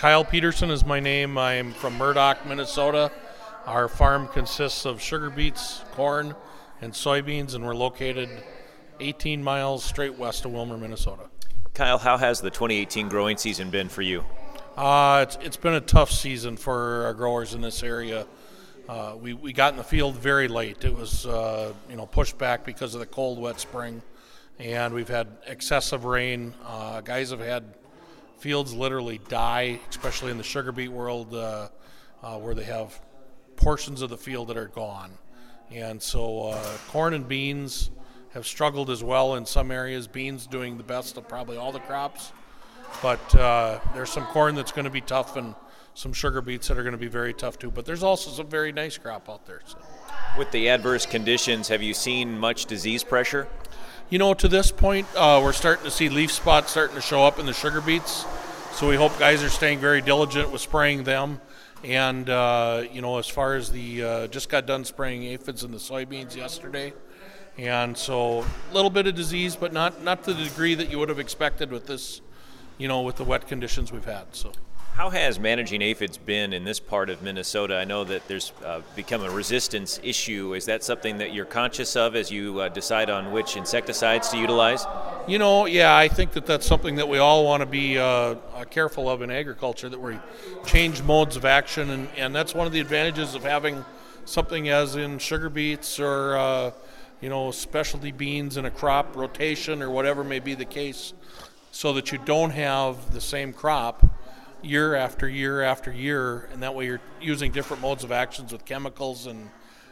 Kyle Peterson is my name. I'm from Murdoch, Minnesota. Our farm consists of sugar beets, corn, and soybeans, and we're located 18 miles straight west of Willmar, Minnesota. Kyle, how has the 2018 growing season been for you? It's been a tough season for our growers in this area. We got in the field very late. It was pushed back because of the cold, wet spring, and we've had excessive rain. Guys have had fields literally die, especially in the sugar beet world, where they have portions of the field that are gone. And so corn and beans have struggled as well in some areas. Beans doing the best of probably all the crops. But there's some corn that's going to be tough and some sugar beets that are going to be very tough too. But there's also some very nice crop out there. So. With the adverse conditions, have you seen much disease pressure? To this point, we're starting to see leaf spots starting to show up in the sugar beets. So we hope guys are staying very diligent with spraying them. And, as far as the just got done spraying aphids in the soybeans yesterday. And so a little bit of disease, but not to the degree that you would have expected with this, with the wet conditions we've had. So. How has managing aphids been in this part of Minnesota? I know that there's become a resistance issue. Is that something that you're conscious of as you decide on which insecticides to utilize? I think that's something that we all want to be careful of in agriculture, that we change modes of action, and that's one of the advantages of having something as in sugar beets or specialty beans in a crop rotation or whatever may be the case, so that you don't have the same crop year after year after year, and that way you're using different modes of actions with chemicals and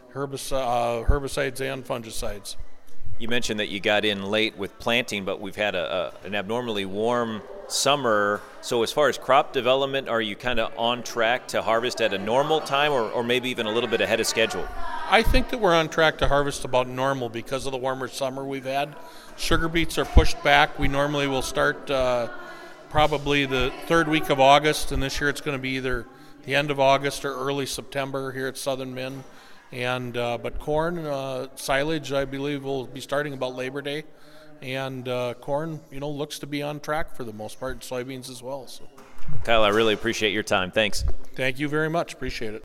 herbicides and fungicides. You mentioned that you got in late with planting, but we've had an abnormally warm summer. So as far as crop development, are you kind of on track to harvest at a normal time or maybe even a little bit ahead of schedule? I think that we're on track to harvest about normal because of the warmer summer we've had. Sugar beets are pushed back. We normally will start probably the third week of August, and this year it's going to be either the end of August or early September here at Southern Min. And but corn silage, I believe, will be starting about Labor Day, and corn, looks to be on track for the most part. Soybeans as well. So. Kyle, I really appreciate your time. Thanks. Thank you very much. Appreciate it.